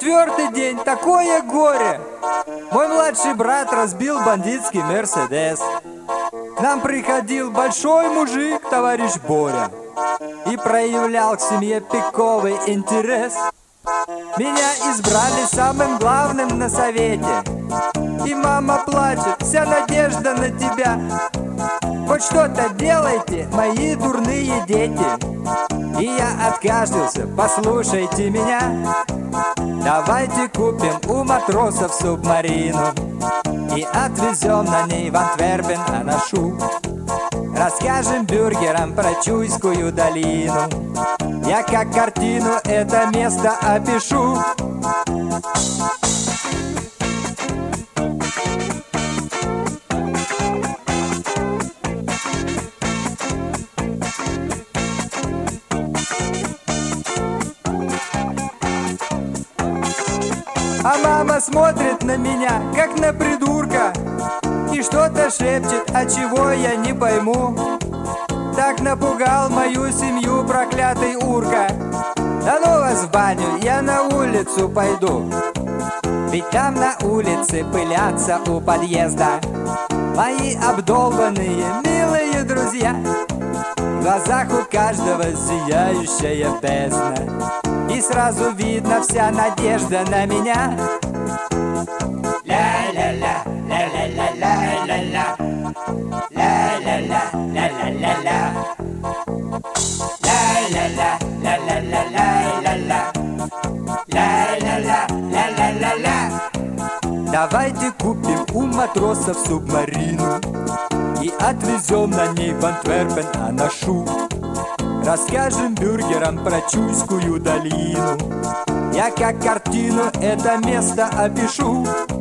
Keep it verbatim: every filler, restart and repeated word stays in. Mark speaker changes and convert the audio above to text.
Speaker 1: Четвертый день, такое горе. Мой младший брат разбил бандитский Мерседес. К нам приходил большой мужик, товарищ Боря, и проявлял к семье пиковый интерес. Меня избрали самым главным на совете, и мама плачет, вся надежда на тебя. Хоть что-то делайте, мои дурные дети. И я откашлялся, послушайте меня. Давайте купим у матросов субмарину и отвезем на ней в Антверпен, Анашу. Расскажем бюргерам про Чуйскую долину. Я как картину это место опишу. А мама смотрит на меня, как на придурка, и что-то шепчет, а чего я не пойму. Так напугал мою семью проклятый урка. Да ну вас в баню, я на улицу пойду, ведь там на улице пылятся у подъезда мои обдолбанные милые друзья. В глазах у каждого зияющая бездна, и сразу видно вся надежда на меня. Ля-ля-ля, ля-ля-ля-ля-ля-ля, ля-ля-ля, ля-ля-ля-ля, ля-ля-ля, ля-ля-ля-ля-ля-ля, ля-ля-ля, ля-ля-ля-ля. Давайте купим у матросов субмарину и отвезем на ней в Антверпен, Анашу. Расскажем бюргерам про Чуйскую долину. Я как картину это место опишу.